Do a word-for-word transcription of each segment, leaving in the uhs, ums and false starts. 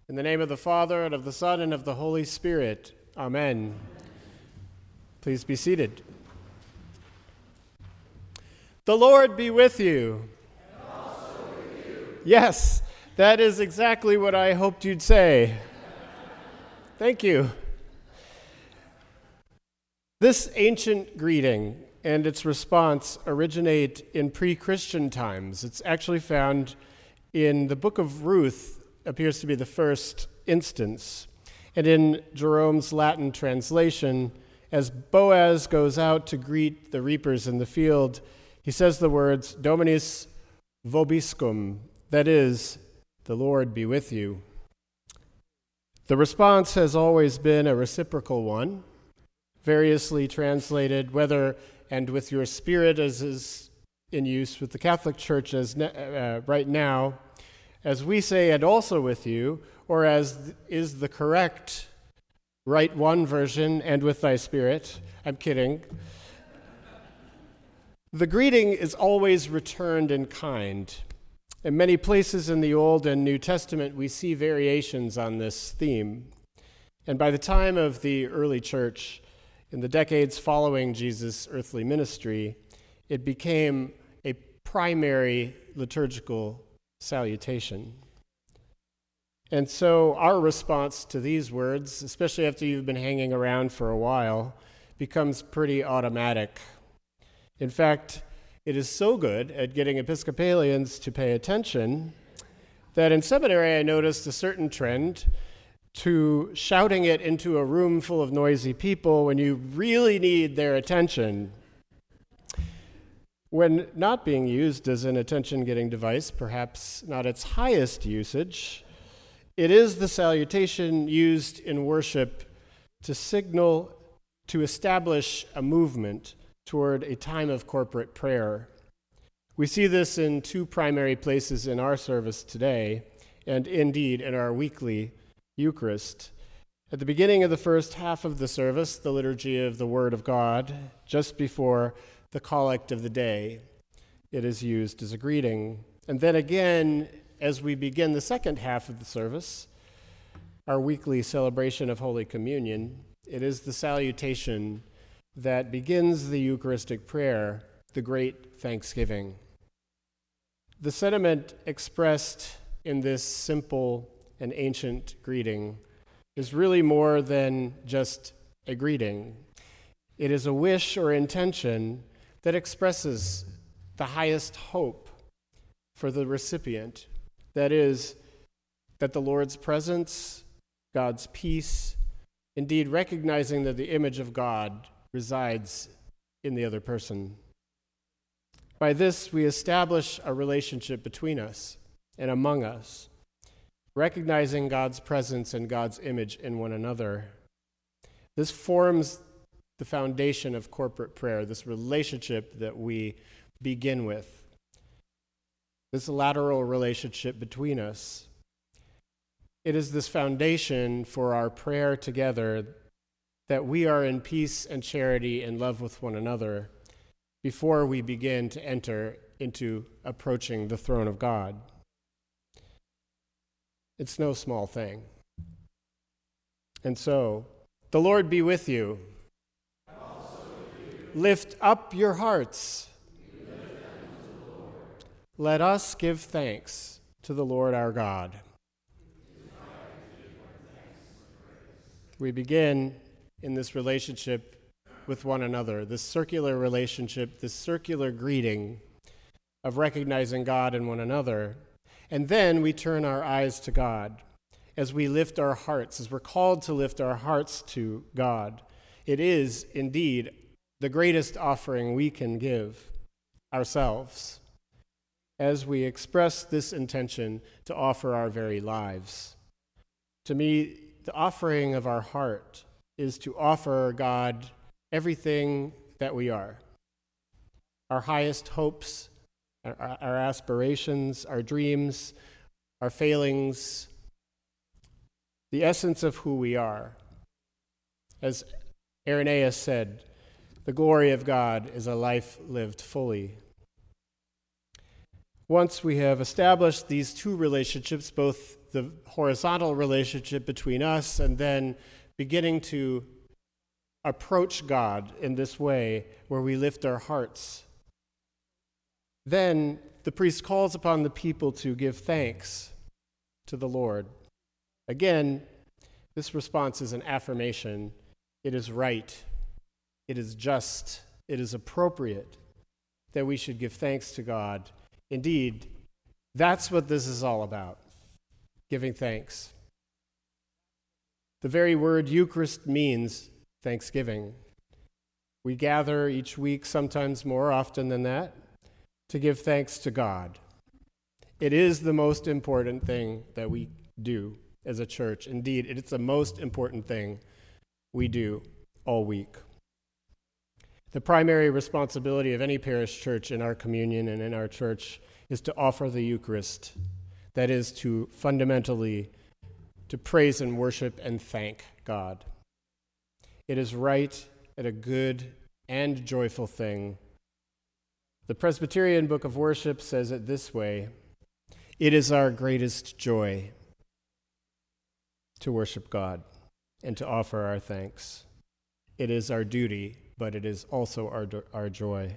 In the name of the Father, and of the Son, and of the Holy Spirit. Amen. Please be seated. The Lord be with you. And also with you. Yes, that is exactly what I hoped you'd say. Thank you. This ancient greeting and its response originate in pre-Christian times. It's actually found in the book of Ruth, appears to be the first instance. And in Jerome's Latin translation, as Boaz goes out to greet the reapers in the field, he says the words, Dominus vobiscum, that is, the Lord be with you. The response has always been a reciprocal one, variously translated, whether and with your spirit, as is in use with the Catholic Church as ne- uh, right now, as we say, and also with you, or as th- is the correct Rite One version, and with thy spirit. I'm kidding. The greeting is always returned in kind. In many places in the Old and New Testament, we see variations on this theme. And by the time of the early church, in the decades following Jesus' earthly ministry, it became a primary liturgical salutation. And so our response to these words, especially after you've been hanging around for a while, becomes pretty automatic. In fact, it is so good at getting Episcopalians to pay attention that in seminary I noticed a certain trend to shouting it into a room full of noisy people when you really need their attention. When not being used as an attention-getting device, perhaps not its highest usage, it is the salutation used in worship to signal, to establish a movement toward a time of corporate prayer. We see this in two primary places in our service today, and indeed in our weekly Eucharist. At the beginning of the first half of the service, the liturgy of the Word of God, just before the collect of the day, it is used as a greeting. And then again, as we begin the second half of the service, our weekly celebration of Holy Communion, it is the salutation that begins the Eucharistic prayer, the Great Thanksgiving. The sentiment expressed in this simple and ancient greeting is really more than just a greeting. It is a wish or intention that expresses the highest hope for the recipient. That is, that the Lord's presence, God's peace, indeed recognizing that the image of God resides in the other person. By this, we establish a relationship between us and among us, recognizing God's presence and God's image in one another. This forms the foundation of corporate prayer, this relationship that we begin with, this lateral relationship between us. It is this foundation for our prayer together that we are in peace and charity and love with one another before we begin to enter into approaching the throne of God. It's no small thing. And so, the Lord be with you. And also with you. Lift up your hearts. We lift them to the Lord. Let us give thanks to the Lord our God. We begin in this relationship with one another, this circular relationship, this circular greeting of recognizing God in one another. And then we turn our eyes to God as we lift our hearts, as we're called to lift our hearts to God. It is indeed the greatest offering we can give ourselves as we express this intention to offer our very lives. To me, the offering of our heart is to offer God everything that we are, our highest hopes, our, our aspirations, our dreams, our failings, the essence of who we are. As Irenaeus said, the glory of God is a life lived fully. Once we have established these two relationships, both the horizontal relationship between us and then beginning to approach God in this way where we lift our hearts. Then the priest calls upon the people to give thanks to the Lord. Again, this response is an affirmation. It is right. It is just. It is appropriate that we should give thanks to God. Indeed, that's what this is all about, giving thanks. The very word Eucharist means thanksgiving. We gather each week, sometimes more often than that, to give thanks to God. It is the most important thing that we do as a church. Indeed, it's the most important thing we do all week. The primary responsibility of any parish church in our communion and in our church is to offer the Eucharist. That is to fundamentally to praise and worship and thank God. It is right and a good and joyful thing. The Presbyterian Book of Worship says it this way: it is our greatest joy to worship God and to offer our thanks. It is our duty, but it is also our, our joy.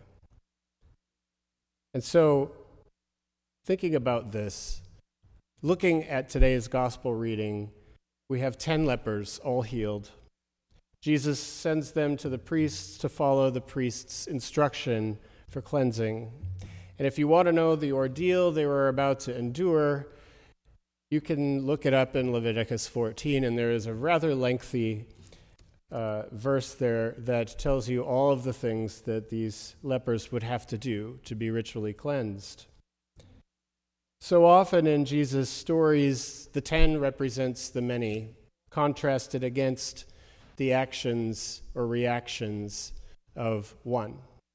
And so, thinking about this, looking at today's gospel reading, we have ten lepers all healed. Jesus sends them to the priests to follow the priest's instruction for cleansing. And if you want to know the ordeal they were about to endure, you can look it up in Leviticus fourteen, and there is a rather lengthy uh, verse there that tells you all of the things that these lepers would have to do to be ritually cleansed. So often in Jesus' stories, the ten represents the many, contrasted against the actions or reactions of one.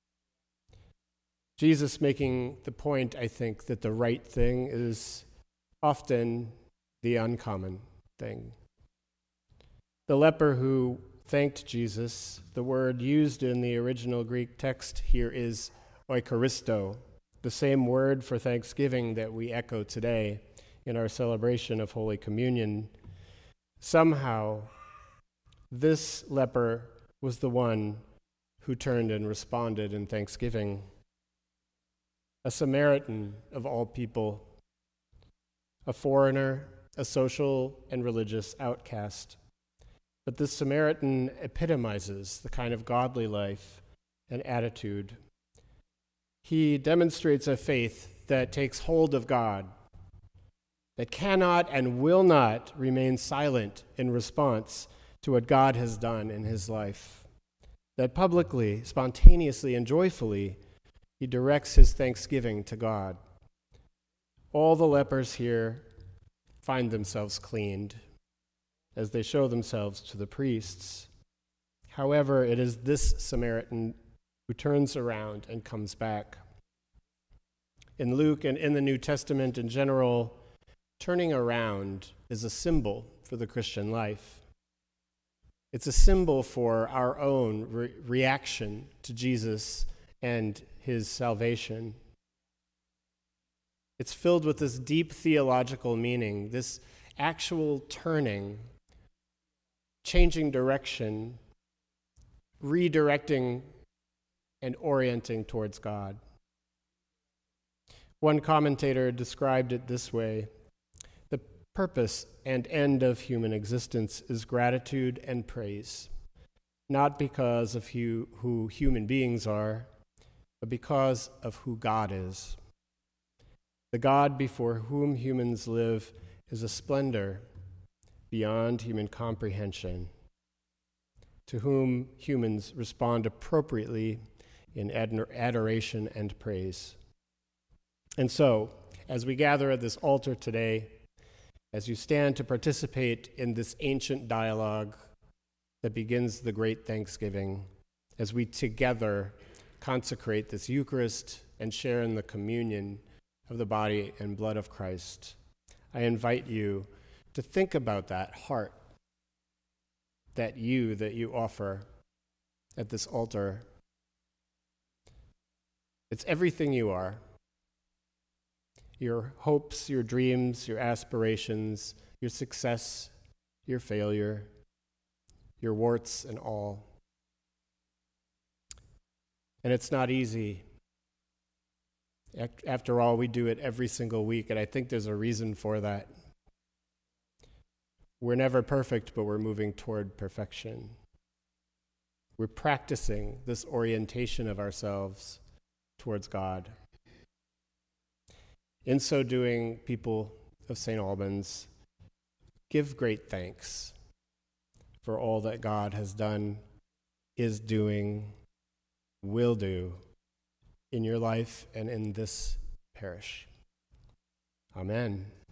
Jesus making the point, I think, that the right thing is often the uncommon thing. The leper who thanked Jesus, the word used in the original Greek text here is oikaristo, the same word for thanksgiving that we echo today in our celebration of Holy Communion. Somehow, this leper was the one who turned and responded in thanksgiving. A Samaritan of all people, a foreigner, a social and religious outcast. But this Samaritan epitomizes the kind of godly life and attitude. He demonstrates a faith that takes hold of God, that cannot and will not remain silent in response to what God has done in his life, that publicly, spontaneously, and joyfully he directs his thanksgiving to God. All the lepers here find themselves cleaned as they show themselves to the priests. However, it is this Samaritan who turns around and comes back. In Luke and in the New Testament in general, turning around is a symbol for the Christian life. It's a symbol for our own re- reaction to Jesus and his salvation. It's filled with this deep theological meaning, this actual turning, changing direction, redirecting and orienting towards God. One commentator described it this way: the purpose and end of human existence is gratitude and praise, not because of who, who human beings are, but because of who God is. The God before whom humans live is a splendor beyond human comprehension, to whom humans respond appropriately in ador- adoration and praise. And so, as we gather at this altar today, as you stand to participate in this ancient dialogue that begins the great Thanksgiving, as we together consecrate this Eucharist and share in the communion of the body and blood of Christ, I invite you to think about that heart, that you that you offer at this altar. It's everything you are. your hopes, your dreams, your aspirations, your success, your failure, your warts and all. And it's not easy. After all, we do it every single week, and I think there's a reason for that. We're never perfect, but we're moving toward perfection. We're practicing this orientation of ourselves towards God. In so doing, people of Saint Albans, give great thanks for all that God has done, is doing, will do in your life and in this parish. Amen.